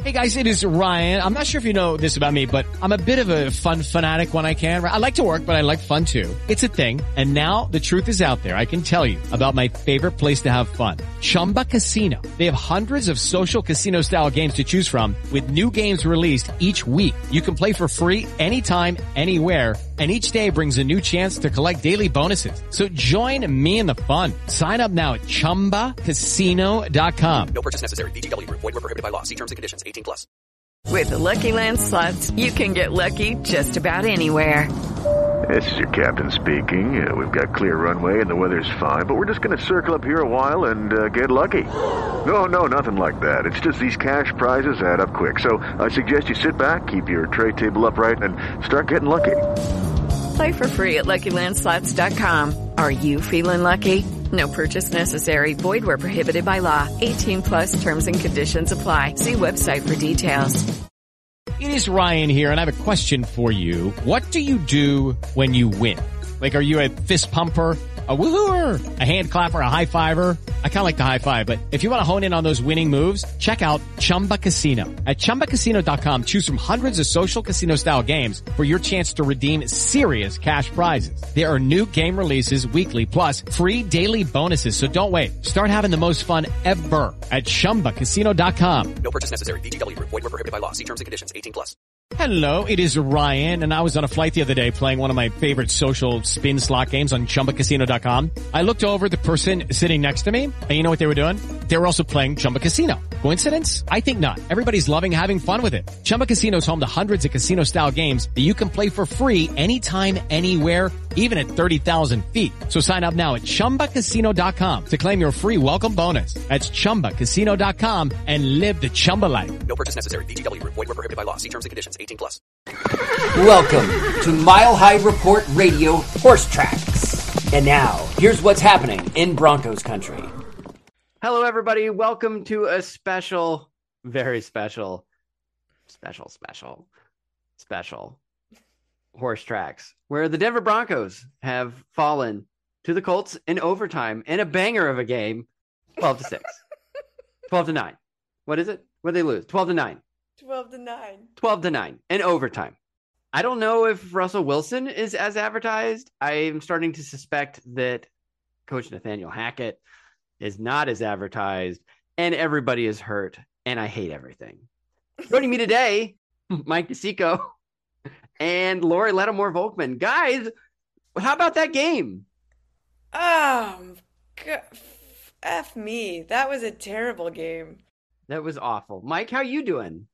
Hey guys, it is Ryan. I'm not sure if you know this about me, but I'm a bit of a fun fanatic when I can. I like to work, but I like fun too. It's a thing. And now the truth is out there. I can tell you about my favorite place to have fun. Chumba Casino. They have hundreds of social casino style games to choose from with new games released each week. You can play for free anytime, anywhere. And each day brings a new chance to collect daily bonuses. So join me in the fun. Sign up now at ChumbaCasino.com. No purchase necessary. VGW Group. Void where prohibited by law. See terms and conditions. 18+. With the Lucky Land Slots, you can get lucky just about anywhere. This is your captain speaking. We've got clear runway and the weather's fine, but we're just going to circle up here a while and get lucky. No, nothing like that. It's just these cash prizes add up quick. So I suggest you sit back, keep your tray table upright, and start getting lucky. Play for free at LuckyLandSlots.com. Are you feeling lucky? No purchase necessary. Void where prohibited by law. 18+ terms and conditions apply. See website for details. It is Ryan here, and I have a question for you. What do you do when you win? Like, are you a fist pumper, a woohooer, a hand clapper, a high fiver? I kind of like the high five, but if you want to hone in on those winning moves, check out Chumba Casino. At ChumbaCasino.com, choose from hundreds of social casino style games for your chance to redeem serious cash prizes. There are new game releases weekly, plus free daily bonuses. So don't wait. Start having the most fun ever at ChumbaCasino.com. No purchase necessary. VGW Group. Void where prohibited by law. See terms and conditions. 18+. Hello, it is Ryan, and I was on a flight the other day playing one of my favorite social spin slot games on ChumbaCasino.com. I looked over at the person sitting next to me, and you know what they were doing? They were also playing Chumba Casino. Coincidence? I think not. Everybody's loving having fun with it. Chumba Casino is home to hundreds of casino-style games that you can play for free anytime, anywhere, even at 30,000 feet. So sign up now at ChumbaCasino.com to claim your free welcome bonus. That's ChumbaCasino.com and live the Chumba life. No purchase necessary. VGW Group. Void where prohibited by law. See terms and conditions. 18+. Welcome to Mile High Report Radio Horse Tracks. And now, here's what's happening in Broncos country. Hello, everybody. Welcome to a special, very special Horse Tracks, where the Denver Broncos have fallen to the Colts in overtime in a banger of a game, 12-6, 12-9. What is it? What did they lose? 12-9. 12-9 in overtime. I don't know if Russell Wilson is as advertised. I'm starting to suspect that Coach Nathaniel Hackett is not as advertised, and everybody is hurt, and I hate everything. Joining me today, Mike DeSico and Lori Lattimore Volkman. Guys, how about that game? F me. That was a terrible game. That was awful. Mike, how you doing?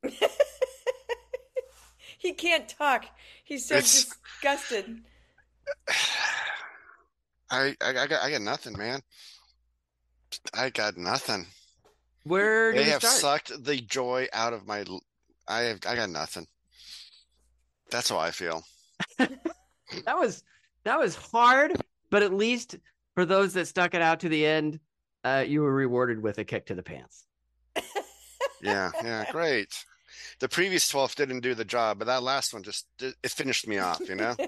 He can't talk. He's so disgusted. I got nothing, man. I got nothing. Where do they we have start? sucked the joy out of my. I got nothing. That's how I feel. That was hard, but at least for those that stuck it out to the end, you were rewarded with a kick to the pants. Yeah, great. The previous 12 didn't do the job, but that last one it finished me off, you know?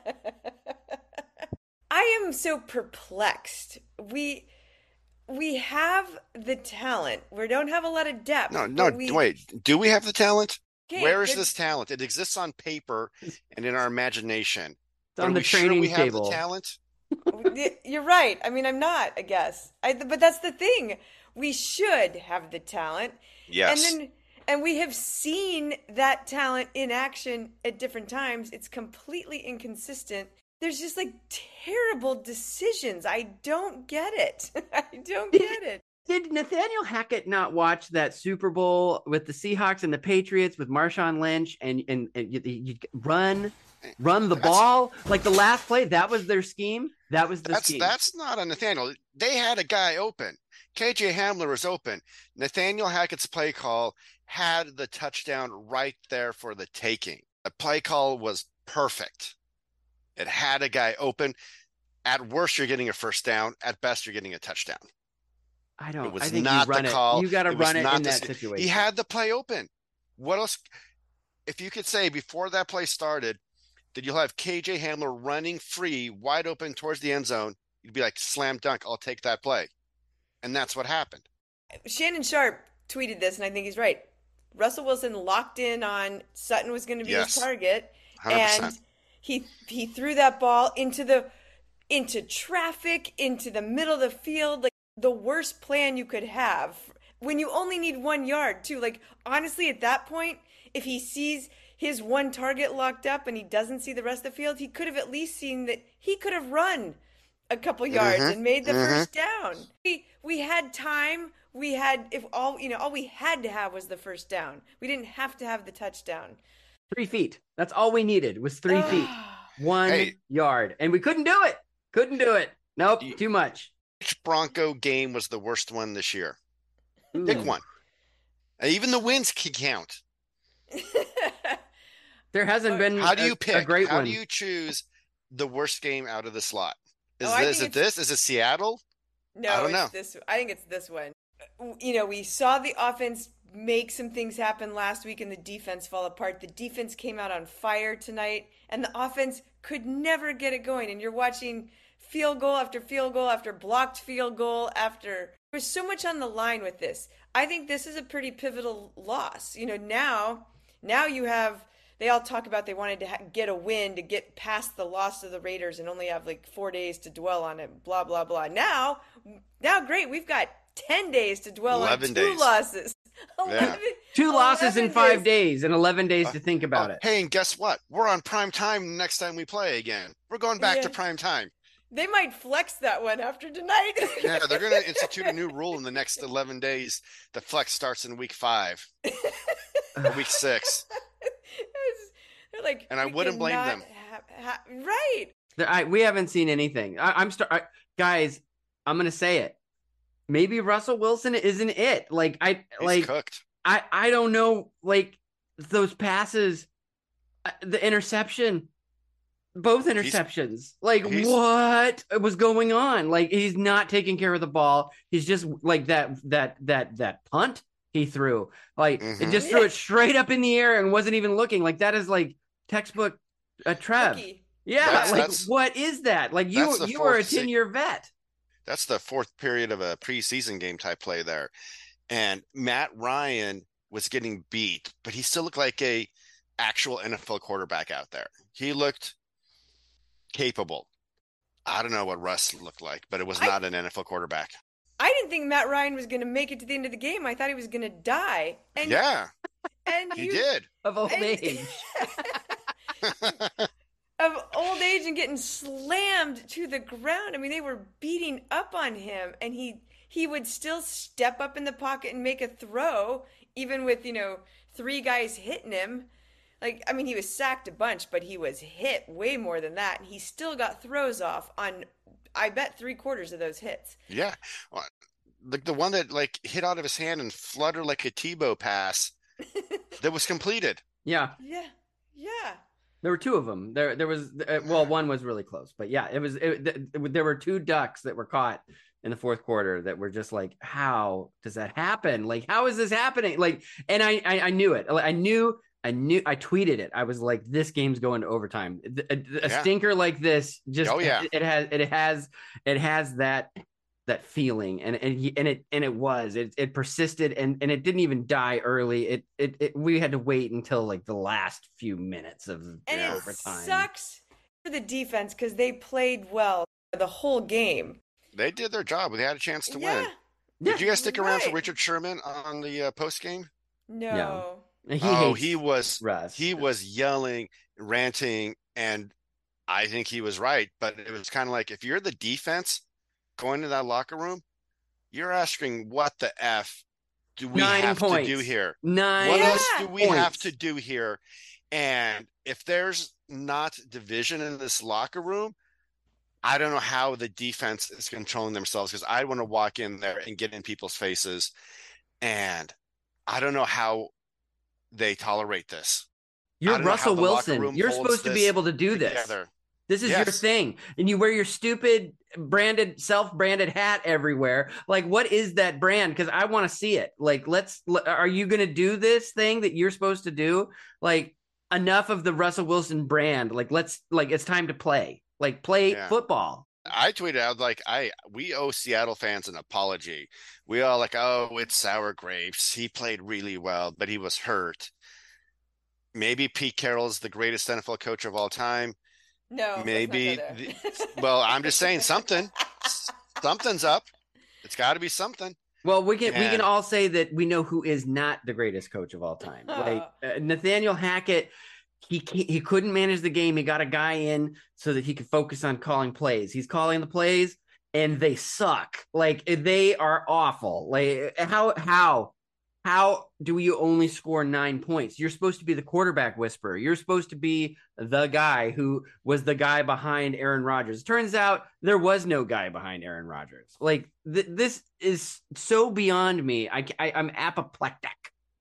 I am so perplexed. We have the talent. We don't have a lot of depth. No, wait. Do we have the talent? Okay, Where is this talent? It exists on paper and in our imagination. It's on the training we table. Have the talent? You're right. I mean, I'm not, I guess. But that's the thing. We should have the talent. Yes. And we have seen that talent in action at different times. It's completely inconsistent. There's just like terrible decisions. I don't get it. I don't get it. Did Nathaniel Hackett not watch that Super Bowl with the Seahawks and the Patriots with Marshawn Lynch and you run the ball? Like the last play, that was their scheme? That was the scheme. That's not on Nathaniel. They had a guy open. KJ Hamler was open. Nathaniel Hackett's play call had the touchdown right there for the taking. The play call was perfect. It had a guy open. At worst, you're getting a first down. At best, you're getting a touchdown. I think not you run the call. You got to run it in that situation. He had the play open. What else? If you could say before that play started that you'll have KJ Hamler running free, wide open towards the end zone, you'd be like, slam dunk, I'll take that play. And that's what happened. Shannon Sharp tweeted this, and I think he's right. Russell Wilson locked in on Sutton was going to be his target, 100%. and he threw that ball into traffic, into the middle of the field, like the worst plan you could have when you only need 1 yard too. Like, honestly, at that point, if he sees his one target locked up and he doesn't see the rest of the field, he could have at least seen that he could have run a couple yards and made the first down. We had time. We had, if all we had to have was the first down. We didn't have to have the touchdown. 3 feet. That's all we needed was 3 feet. 1 yard. And we couldn't do it. Couldn't do it. Nope. Too much. Which Bronco game was the worst one this year? Pick one. Even the wins can count. There hasn't been How do you pick? a great How one. do you choose the worst game out of the slot? Is it Seattle? No, I don't know. I think it's this one. We saw the offense make some things happen last week and the defense fall apart. The defense came out on fire tonight, and the offense could never get it going. And you're watching field goal after field goal after blocked field goal after. There's so much on the line with this. I think this is a pretty pivotal loss. Now you have. They all talk about they wanted to get a win to get past the loss of the Raiders and only have like 4 days to dwell on it, blah, blah, blah. Now, great, we've got 10 days to dwell on 2 losses. 2 losses in 5 days and 11 days to think about it. Hey, and guess what? We're on prime time next time we play again. We're going back to prime time. They might flex that one after tonight. Yeah, they're going to institute a new rule in the next 11 days. The flex starts in week 5, week 6. They're like, and I wouldn't blame them. Right. We haven't seen anything. Guys, I'm going to say it. Maybe Russell Wilson isn't it. He's cooked. I don't know. Like those passes, the interception, both interceptions. What was going on? Like he's not taking care of the ball. He's just like that punt he threw. It just threw it straight up in the air and wasn't even looking. Like that is like textbook Trev. Rookie. Yeah, what is that? Like you were a 10-year vet. That's the 4th period of a preseason game type play there. And Matt Ryan was getting beat, but he still looked like a actual NFL quarterback out there. He looked capable. I don't know what Russ looked like, but it was not an NFL quarterback. I didn't think Matt Ryan was going to make it to the end of the game. I thought he was going to die. And he did. Of old age. Of old age and getting slammed to the ground. I mean, they were beating up on him, and he would still step up in the pocket and make a throw, even with 3 guys hitting him. He was sacked a bunch, but he was hit way more than that, and he still got throws off on, I bet, 3/4 of those hits. Yeah, the one that hit out of his hand and fluttered like a Tebow pass that was completed. Yeah. There were 2 of them. There was one was really close, but yeah, there were 2 ducks that were caught in the 4th quarter that were just like, how does that happen? Like, how is this happening? Like, and I knew it. I tweeted it. I was like, this game's going to overtime. A stinker like this just it has that feeling, and it persisted, and it didn't even die early. We had to wait until the last few minutes of overtime. It sucks for the defense because they played well the whole game. They did their job. They had a chance to win. Did you guys stick around for Richard Sherman on the post game? No. He was yelling, ranting, and I think he was right. But it was kind of like, if you're the defense going to that locker room, you're asking, what the F do we have to do here? What else do we have to do here? And if there's not division in this locker room, I don't know how the defense is controlling themselves, because I want to walk in there and get in people's faces. And I don't know how they tolerate this. You're Russell Wilson. You're supposed to be able to do this. This is your thing. And you wear your stupid self-branded hat everywhere. Like, what is that brand? Because I want to see it. Like, are you going to do this thing that you're supposed to do? Like, enough of the Russell Wilson brand. Like, it's time to play. Like, play football. I tweeted out like we owe Seattle fans an apology. We all like, oh, it's sour grapes. He played really well, but he was hurt. Maybe Pete Carroll is the greatest NFL coach of all time. No, maybe. Well, I'm just saying something. Something's up. It's got to be something. Well, we can all say that we know who is not the greatest coach of all time. Like Nathaniel Hackett, he couldn't manage the game. He got a guy in so that he could focus on calling plays. He's calling the plays, and they suck. Like they are awful. Like how do you only score 9 points? You're supposed to be the quarterback whisperer. You're supposed to be the guy who was the guy behind Aaron Rodgers. Turns out there was no guy behind Aaron Rodgers. Like this is so beyond me. I'm apoplectic.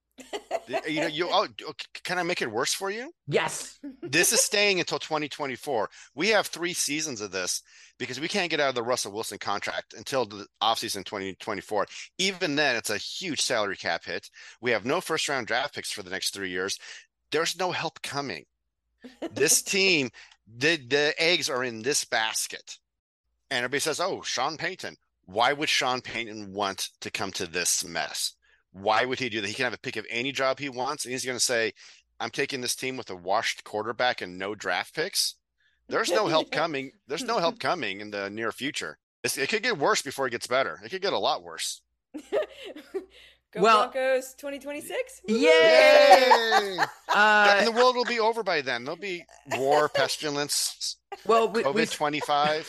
Can I make it worse for you? Yes. This is staying until 2024. We have 3 seasons of this because we can't get out of the Russell Wilson contract until the offseason 2024. Even then, it's a huge salary cap hit. We have no first-round draft picks for the next 3 years. There's no help coming. This team, the eggs are in this basket. And everybody says, oh, Sean Payton. Why would Sean Payton want to come to this mess? Why would he do that? He can have a pick of any job he wants, and he's going to say, I'm taking this team with a washed quarterback and no draft picks. There's no help coming. There's no help coming in the near future. It could get worse before it gets better. It could get a lot worse. Go Broncos 2026. Yay! And the world will be over by then. There'll be war, pestilence, COVID-25.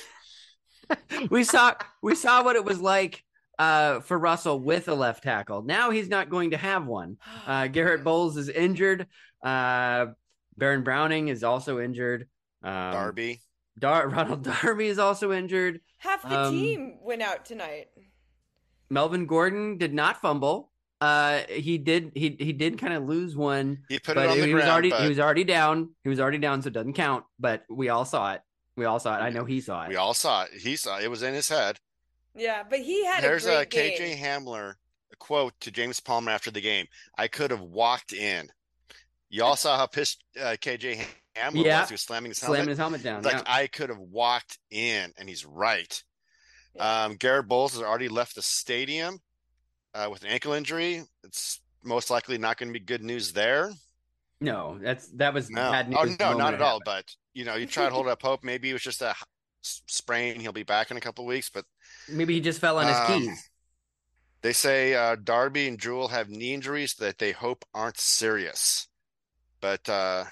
We saw what it was like for Russell with a left tackle. Now he's not going to have one. Garrett Bowles is injured. Baron Browning is also injured. Darby. Ronald Darby is also injured. Half the team went out tonight. Melvin Gordon did not fumble. He did kind of lose one. He put it on the ground. He was already down. He was already down, so it doesn't count. But we all saw it. I know he saw it. We all saw it. He saw it. It was in his head. Yeah, but he had There's a great KJ game. Hamler quote to James Palmer after the game. I could have walked in. You all saw how pissed KJ Hamler was. He was slamming his helmet down. Like, I could have walked in, and he's right. Yeah. Garrett Bowles has already left the stadium with an ankle injury. It's most likely not going to be good news there. No, that was bad news. Oh, no, not at all. But, you try to hold up hope. Maybe it was just a sprain. He'll be back in a couple of weeks, but maybe he just fell on his keys. They say Darby and Jewell have knee injuries that they hope aren't serious. But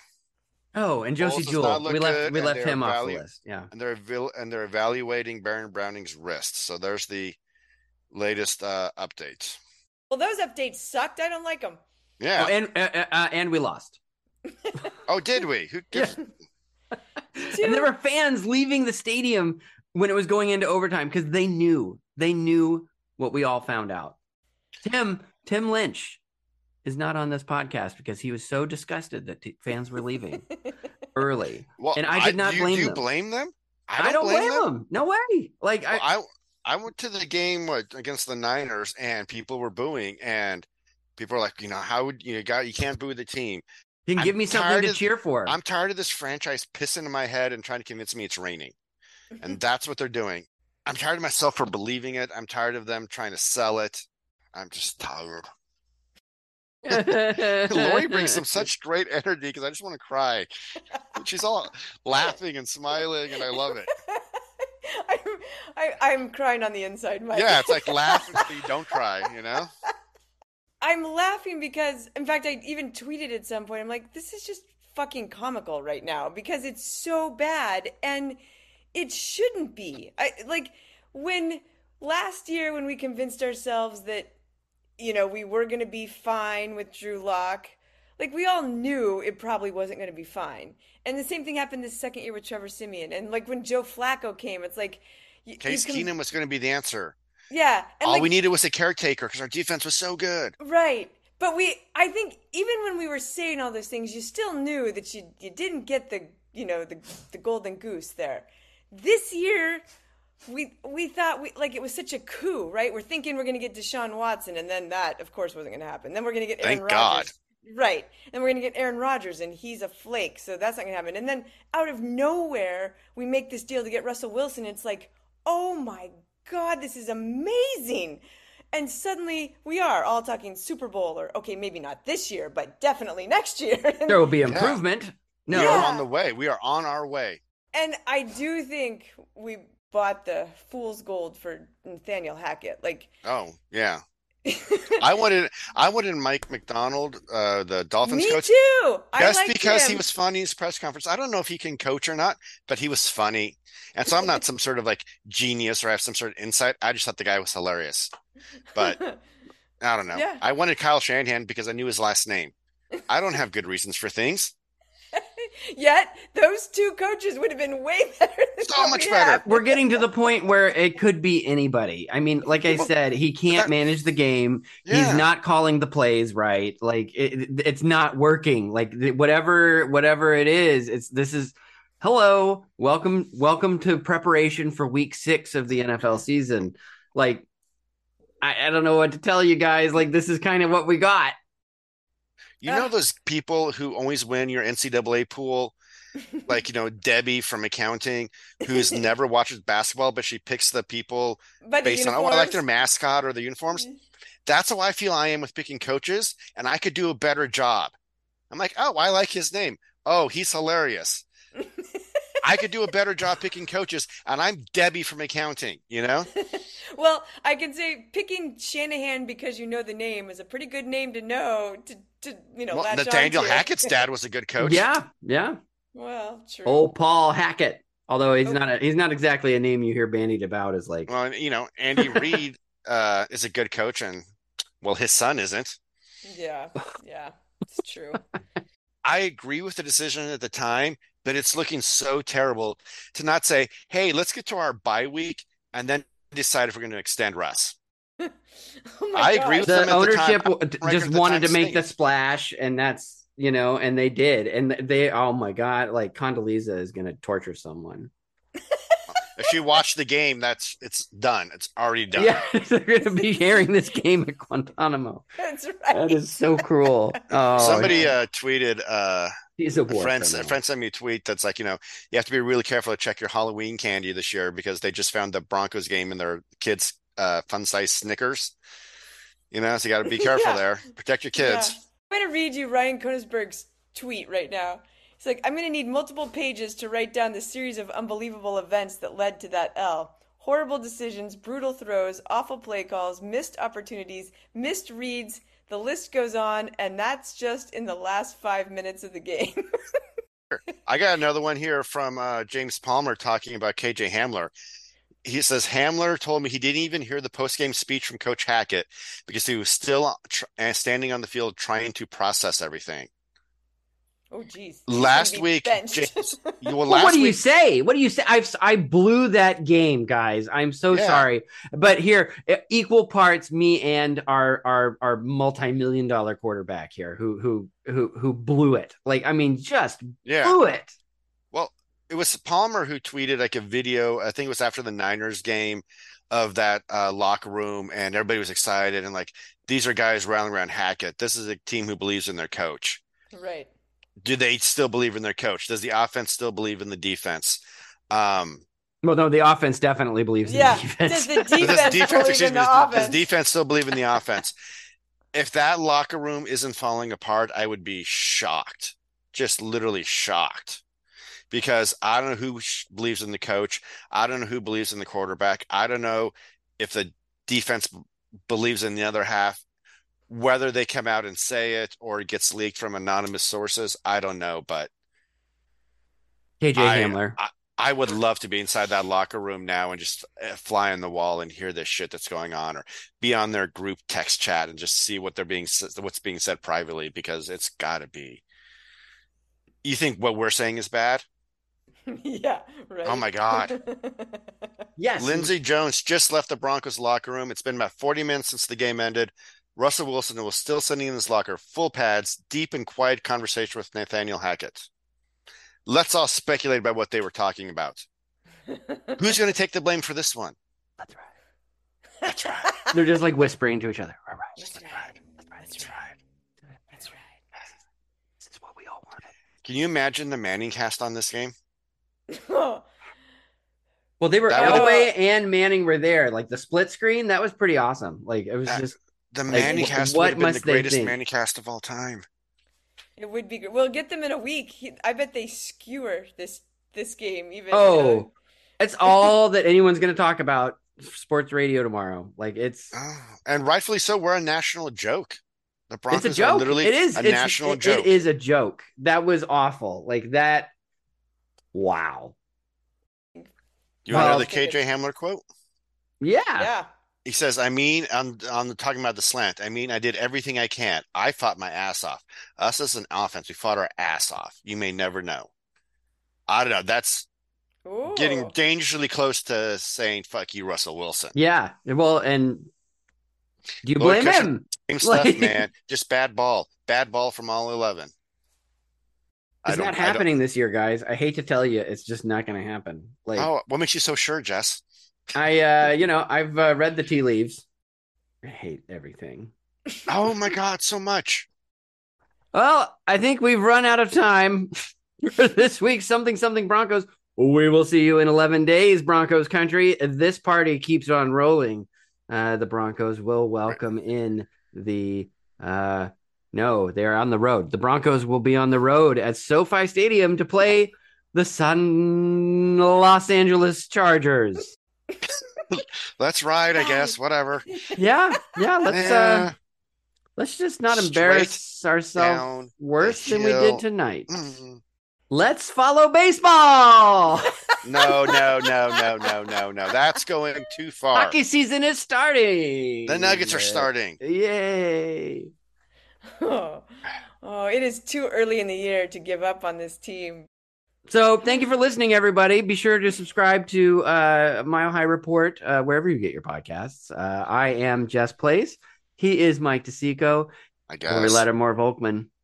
and Josie Jewell, we left him off the list. Yeah, and they're evaluating Baron Browning's wrist. So there's the latest update. Well, those updates sucked. I don't like them. Yeah, and we lost. Oh, did we? Who gives? And there were fans leaving the stadium when it was going into overtime because they knew what we all found out. Tim Lynch is not on this podcast because he was so disgusted that fans were leaving early. Well, and I did not blame them. Do you blame them? I don't blame them. No way. Like I went to the game against the Niners and people were booing and people were like, how would you can't boo the team. You can give me something to cheer for. I'm tired of this franchise pissing in my head and trying to convince me it's raining. And that's what they're doing. I'm tired of myself for believing it. I'm tired of them trying to sell it. I'm just tired. Lori brings some such great energy because I just want to cry. She's all laughing and smiling, and I love it. I'm crying on the inside, Mike. Yeah, it's like laugh until you don't cry, I'm laughing because, in fact, I even tweeted at some point, I'm like, this is just fucking comical right now because it's so bad and it shouldn't be. When last year when we convinced ourselves that, we were going to be fine with Drew Lock, we all knew it probably wasn't going to be fine. And the same thing happened this second year with Trevor Siemian. And when Joe Flacco came, it's like... Case Keenum was going to be the answer. Yeah. And all we needed was a caretaker because our defense was so good. Right. But I think even when we were saying all those things, you still knew that you didn't get the golden goose there. This year, we thought it was such a coup, right? We're thinking we're going to get Deshaun Watson, and then that, of course, wasn't going to happen. Then we're going to get Aaron Rodgers. Thank God. Right. And we're going to get Aaron Rodgers, and he's a flake, so that's not going to happen. And then out of nowhere, we make this deal to get Russell Wilson. It's like, oh my God, this is amazing. And suddenly we are all talking Super Bowl, or okay, maybe not this year, but definitely next year. There will be improvement. No. We are on the way. We are on our way. And I do think we bought the fool's gold for Nathaniel Hackett. Like, oh yeah, I wanted Mike McDonald, the Dolphins me coach, too. just liked because him. he was funny in his press conference. I don't know if he can coach or not, but he was funny. And so I'm not some sort of like genius or have some sort of insight. I just thought the guy was hilarious. But I don't know. Yeah. I wanted Kyle Shanahan because I knew his last name. I don't have good reasons for things. Yet those two coaches would have been way better than So what much we better. have. We're getting to the point where it could be anybody. I mean, like I said, he can't manage the game. Yeah. He's not calling the plays right. Like it's not working. Like whatever it is, this is hello, welcome to preparation for week 6 of the NFL season. Like I don't know what to tell you guys. Like this is kind of what we got. You know those people who always win your NCAA pool, like, Debbie from accounting, who's never watches basketball, but she picks the people But the based on, I like their uniforms. mascot or the uniforms. That's how I feel I am with picking coaches, and I could do a better job. I'm like, oh, I like his name. Oh, he's hilarious. I could do a better job picking coaches, and I'm Debbie from accounting, Well, I can say picking Shanahan because you know the name is a pretty good name to know to Well, latch Nathaniel onto. Hackett's dad was a good coach. Yeah. Well, true. Old Paul Hackett. Although he's not exactly a name you hear bandied about as like. Well, Andy Reid is a good coach, and well, his son isn't. Yeah, it's true. I agree with the decision at the time, but it's looking so terrible to not say, hey, let's get to our bye week and then decide if we're going to extend Russ. Oh my I agree gosh. with them The at ownership the time. just At the wanted time to make the stinks. splash, and that's and they did, and they oh my god, like Condoleezza is gonna torture someone. If you watch the game, it's done. It's already done. Yeah, they're gonna be sharing this game at Guantanamo. That's right. That is so cruel. Oh, Somebody yeah. tweeted He's a a war friend criminal. sent me a tweet that's like, you have to be really careful to check your Halloween candy this year because they just found the Broncos game in their kids' fun size Snickers. So you got to be careful there. Protect your kids. Yeah. I'm going to read you Ryan Koenigsberg's tweet right now. He's like, I'm going to need multiple pages to write down the series of unbelievable events that led to that L. Horrible decisions, brutal throws, awful play calls, missed opportunities, missed reads. The list goes on, and that's just in the last 5 minutes of the game. I got another one here from James Palmer talking about KJ Hamler. He says, Hamler told me he didn't even hear the post-game speech from Coach Hackett because he was still standing on the field trying to process everything. Oh, geez. Last week, James, What do you say? What do you say? I blew that game, guys. I'm so sorry. But here, equal parts, me and our multi-million-dollar quarterback here, who blew it. Like, I mean, just blew it. Well, it was Palmer who tweeted like a video. I think it was after the Niners game of that locker room, and everybody was excited and like, these are guys rallying around Hackett. This is a team who believes in their coach. Right. Do they still believe in their coach? Does the offense still believe in the defense? Well, no, the offense definitely believes in the defense. Does the defense believe in the offense? Does defense still believe in the offense? If that locker room isn't falling apart, I would be shocked. Just literally shocked. Because I don't know who believes in the coach. I don't know who believes in the quarterback. I don't know if the defense believes in the other half. Whether they come out and say it or it gets leaked from anonymous sources, I don't know. But KJ Hamler. I would love to be inside that locker room now and just fly on the wall and hear this shit that's going on, or be on their group text chat and just see what's being said privately, because it's got to be. You think what we're saying is bad? Yeah, right. Oh my God. Yes. Lindsey Jones just left the Broncos locker room. It's been about 40 minutes since the game ended. Russell Wilson was still sitting in his locker, full pads, deep and quiet conversation with Nathaniel Hackett. Let's all speculate about what they were talking about. Who's going to take the blame for this one? That's right. That's right. They're just like whispering to each other. All right. That's right. That's right. That's right. Can you imagine the Manning cast on this game? Well, they were That would've- Elway and Manning were there. Like the split screen, that was pretty awesome. Like it was just The like, Manning cast what would have been the must they greatest think? Manning cast of all time. It would be good. We'll get them in a week. I bet they skewer this game even. Oh, it's all that anyone's going to talk about sports radio tomorrow. Like it's And rightfully so. We're a national joke. The Broncos a joke. are literally It is a it's- national joke. It is a joke. That was awful. Like that. Wow. You want to know the Well- KJ Hamler quote? Yeah. Yeah. He says, I mean, on the talking about the slant, I mean, I did everything I can. I fought my ass off. Us as an offense, we fought our ass off. You may never know. I don't know. That's Ooh. getting dangerously close to saying, fuck you, Russell Wilson. Yeah. Well, and do you Lloyd blame Cusher- him? Same stuff, Like- man. Just bad ball. Bad ball from all 11. It's not happening this year, guys. I hate to tell you, it's just not going to happen. Like Oh, what makes you so sure, Jess? I've read the tea leaves. I hate everything. Oh my God, so much. Well, I think we've run out of time for this week's Something Broncos. We will see you in 11 days, Broncos country. This party keeps on rolling. The Broncos will welcome in the no, they're on the road. The Broncos will be on the road at SoFi Stadium to play the Los Angeles Chargers. Let's ride, I guess. Whatever. Yeah, Yeah. let's just not Straight embarrass down ourselves worse the than we hill. did tonight. Mm. Let's follow baseball. No. That's going too far. Hockey season is starting. The Nuggets are starting. Yay. Oh, it is too early in the year to give up on this team. So thank you for listening, everybody. Be sure to subscribe to Mile High Report wherever you get your podcasts. I am Jess Place. He is Mike DeSico. I Or guess. Lattimore Volkman.